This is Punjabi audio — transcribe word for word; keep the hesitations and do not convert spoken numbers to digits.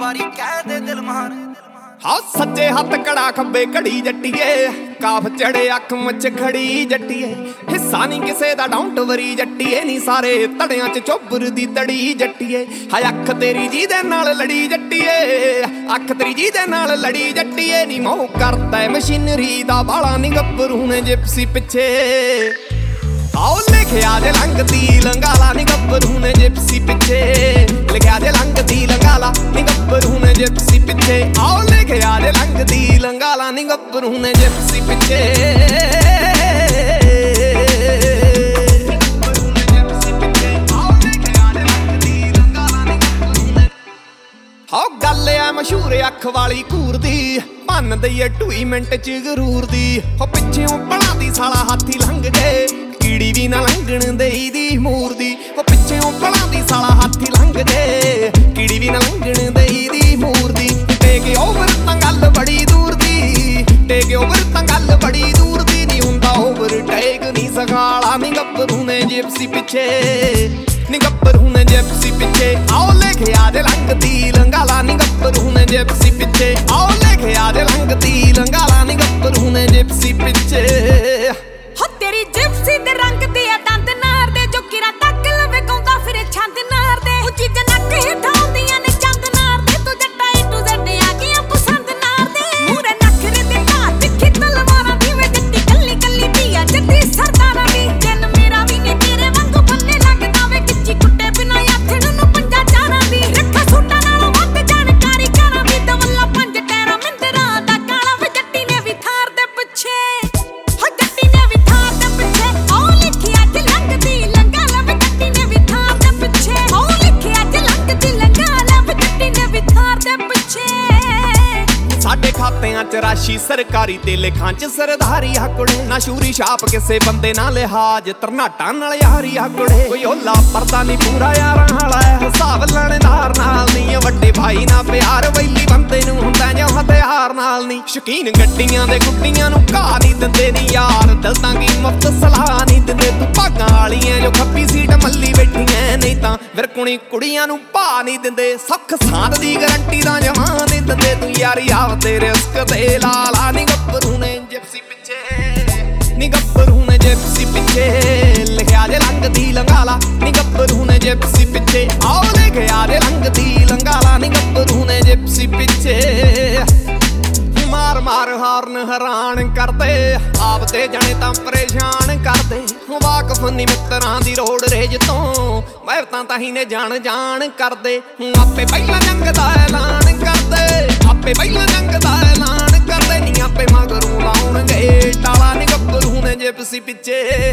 ਵਾਰੀ ਕਹਿ ਦੇ ਦਿਲ ਮਾਰ। ਹਾਂ ਸੱਜੇ ਹੱਥ ਕੜਾ ਖੱਬੇ ਘੜੀ ਜੱਟੀਏ, ਕਾਫ ਚੜੇ ਅੱਖ ਮੁੱਛ ਖੜੀ ਜੱਟੀਏ। ਹਿੱਸਾ ਨਹੀਂ ਕਿਸੇ ਦਾ ਡੋਂਟ ਵਰੀ ਜੱਟੀਏ, ਨੀ ਸਾਰੇ ਧੜਿਆਂ ਚ ਚੋਬਰ ਦੀ ਤੜੀ ਜੱਟੀਏ। ਹਾਏ ਅੱਖ ਤੇਰੀ ਜਿਹਦੇ ਨਾਲ ਲੜੀ ਜੱਟੀਏ, ਅੱਖ ਤੇਰੀ ਜਿਹਦੇ ਨਾਲ ਲੜੀ ਜੱਟੀਏ। ਨੀ ਮੋਹ ਕਰਦਾ ਮਸ਼ੀਨਰੀ ਦਾ ਬਾਲਾ ਨੀ ਗੱਭਰੂ ਨੇ ਜਿਪਸੀ ਪਿੱਛੇ। ਆਓ ਲਿਖਿਆ ਜੇ ਲੰਘਦੀ ਲੰਗਾਲਾ ਨੀ ਗੱਭਰੂ ਨੇ ਜਿਪਸੀ ਪਿੱਛੇ। ਲਿਖਿਆ ਜੇ ਲੰਘਦੀ ਲੰਗਾਲਾ ਨੀ ਗੱਭਰੂ ਨੇ ਜਿਪਸੀ ਪਿੱਛੇ। ਆਓ ਲਿਖਿਆ ਜੇ ਲੰਘਦੀ ਲੰਗਾਲਾ ਨੀ ਗੱਭਰੂ ਨੇ ਜਿਪਸੀ ਪਿੱਛੇ। ਹੋ ਗੱਲ ਐ ਮਸ਼ਹੂਰ ਅੱਖ ਵਾਲੀ ਘੂਰ ਦੀ, ਭੰਨ ਦਈਏ ਢੂਈ ਮਿੰਟ ਚ ਗਰੂਰ ਦੀ। ਹੋ ਪਿੱਛੇੋਂ ਬਣਾ ਦੀ ਸਾਲਾ ਹਾਥੀ ਲੰਘ ਜੇ, ਕੀੜੀ ਵੀ ਨਾ ਲੰਘਣ ਦੇਈ ਦੀ ਮੂਰ ਦੀ। ਹੋ ਪਿੱਛੇੋਂ ਬਣਾ ਦੀ ਸਾਲਾ ਹਾਥੀ ਲੰਘ ਜੇ, ਕੀੜੀ ਵੀ ਨਾ ਲੰਘਣ ਦੇਈ ਦੀ ਮੂਰ ਦੀ। ਟੇਕ ਓਵਰ ਤਾਂ ਗੱਲ ਬੜੀ ਦੂਰ ਦੀ, ਟੇਕ ਓਵਰ ਤਾਂ ਗੱਲ ਬੜੀ ਦੂਰ ਦੀ। ਨੀ ਹੁੰਦਾ ਓਵਰ ਟੇਕ ਨੀ ਸਖਾਲਾ ਨੀ ਗੱਭਰੂ ਨੇ ਜਿਪਸੀ ਪਿੱਛੇ, ਨੀ ਗੱਭਰੂ ਨੇ ਜਿਪਸੀ ਪਿੱਛੇ। ਆਓ ਲਿਖਿਆ ਜੇ ਲੰਘਦੀ ਲੰਗਾਲਾ ਨੀ ਗੱਭਰੂ ਨੇ ਜਿਪਸੀ ਪਿੱਛੇ। ਆਓ ਲਿਖਿਆ ਜੇ ਲੰਘਦੀ ਲੰਗਾਲਾ ਨੀ ਗੱਭਰੂ ਨੇ ਜਿਪਸੀ ਪਿੱਛੇ। ਹੋ ਤੇਰੀ ਜਿਪਸੀ ਦੇ ਰੰਗ ਦੇ ਆ ਦੰਦ ਨਾਰ ਦੇ, ਜੋ ਕਿਰਾ ਤੱਕ ਲਵੇ ਗਾਉਂਦਾ ਫਿਰੇ ਛੰਦ ਨਾਰ ਦੇ। ਉਹ ਚੀਜ਼ਾਂ ਨੱਕ ਹੇਠਾਉਂਦੀਆਂ ਨੇ ਚੰਦ ਨਾਰ ਦੇ, ਤੂੰ ਜੱਟਾ ਏ ਟੂ ਜ਼ੈਡ ਆ ਗਈਆਂ ਪਸੰਦ ਨਾਰ ਦੇ। ਮੂਰੇ ਨਖਰੇ ਦੇ ਘਾਟ ਤਿੱਖੀ ਤਲਵਾਰਾਂ ਦੀ ਵੇ ਜੱਟੀ ਕੱਲੀ ਕੱਲੀ ਧੀਆ ਜੱਟੀ ਸਰਦਾਰਾਂ ਦੀ। ਦਿਨ ਮੇਰਾ ਵੀ ਨੀ ਤੇਰੇ ਵਾਂਗੂ ਬੰਨੇ ਲੱਗਦਾ ਵੇ, ਕਿੱਚੀ ਕੁੱਟੇ ਬਿਨਾ ਆਥਣ ਨੂੰ ਪੰਜਾ ਚਾਰਾਂ ਦੀ। ਰੱਖਾ ਸੂਟਾਂ ਨਾਲੋਂ ਵੱਧ ਜਾਣਕਾਰੀ ਕਰਾਂ ਦੀ, ਦਵੱਲਾ ਪੰਜ ਟੈਰਾ ਮਿੰਦਰਾਂ ਦਾ ਕਾਲਾ ਵੇ ਜੱਟੀ ਨੇ ਵੀ ਥਾਰ ਦੇ ਪਿੱਛੇ। ਸਾਡੇ ਖਾਤਿਆਂ ਚ ਰਾਸ਼ੀ ਸਰਕਾਰੀ ਤੇ ਲਿਖਾਂ ਚ ਸਰਦਾਰੀ ਹਕੜੇ। ਨਾ ਸ਼ੂਰੀ ਛਾਪ ਕਿਸੇ ਬੰਦੇ ਨਾਲ ਲਿਹਾਜ, ਤਰਨਾਟਾਂ ਨਾਲ ਯਾਰੀ ਹਕੜੇ। ਕੋਈ ਓਲਾ ਪਰਦਾ ਨੀ ਪੂਰਾ ਯਾਰਾਂ ਵਾਲਾ, ਹਿਸਾਬ ਲੈਣੇਦਾਰ ਨਾਲ ਨੀ। ਵੱਡੇ ਭਾਈ ਨਾਲ ਪਿਆਰ ਵੈਲੀ ਬੰਦੇ ਨੂੰ ਹੁੰਦਾ ਜਾਂ ਹਥਿਆਰ ਨਾਲ ਨੀ। ਸ਼ੌਕੀਨ ਗੱਡੀਆਂ ਦੇ ਗੁੱਡੀਆਂ ਨੂੰ ਘਾਹ ਨੀ ਦਿੰਦੇ ਨੀ ਯਾਰ, ਦਿਲ ਤਾਂ ਕੀ ਮੁਫਤ ਸਲਾਹ ਨੀ ਦਿੰਦੇ। ਤੂੰ ਭਾਗਾਂ ਵਾਲੀਆਂ ਜੋ ਖੱਬੀ ਸੀਟ ਮੱਲੀ ਬੈਠੀਆਂ, ਨਹੀਂ ਤਾਂ ਵਿਰਕੁਣੀ ਕੁੜੀਆਂ ਨੂੰ ਭਾ ਨੀ ਦਿੰਦੇ। ਸੁੱਖ ਸਾਂਦ ਦੀ ਗਰੰਟੀ ਦਾ ਜਮਾਂ ਨੀ ਦਿੰਦੇ, ਤੂੰ ਯਾਰੀ ਆਪ ਤੇ ਰਿਸਕ ਤੇ ਲਾਲਾ ਨੀ ਗੱਭਰੂ ਨੇ ਜਿਪਸੀ ਪਿੱਛੇ, ਨੀ ਗੱਭਰੂ ਨੇ ਜਿਪਸੀ ਪਿੱਛੇ। ਲਿਖਿਆ ਜੇ ਲੰਘਦੀ ਲੰਗਾਲਾ ਨੀ ਗੱਭਰੂ ਨੇ ਜਿਪਸੀ ਪਿੱਛੇ। ਆਓ ਲਿਖਿਆ ਜੇ ਲੰਘਦੀ ਲੰਗਾਲਾ ਨੀ ਗੱਭਰੂ ਨੇ ਜਿਪਸੀ ਪਿੱਛੇ। ਮਾਰ ਮਾਰ ਹਾਰਨ ਹੈਰਾਨ ਕਰਦੇ, ਆਪ ਤੇ ਜਾਣੇ ਤਾਂ ਪਰੇਸ਼ਾਨ ਕਰਦੇ। ਵਾਕਫ ਨੀ ਮਿੱਤਰਾਂ ਦੀ ਰੋਡ ਰੇਜ ਤੋਂ, ਮੈਂ ਤਾਂ ਤਾਹੀਂ ਨੇ ਜਾਣ ਜਾਣ ਕਰਦੇ। ਆਪੇ ਪਹਿਲਾਂ ਜੰਗ ਦਾ ਐਲਾਨ ਕਰਦੇ, ਆਪੇ ਪਹਿਲਾਂ ਜੰਗ ਦਾ ਐਲਾਨ ਕਰਦੇ। ਨੀ ਆਪੇ ਮਗਰੋਂ ਲਾਉਣਗੇ ਟਾਲਾ ਨੀ ਗੱਭਰੂ ਨੇ ਜਿਪਸੀ ਪਿੱਛੇ।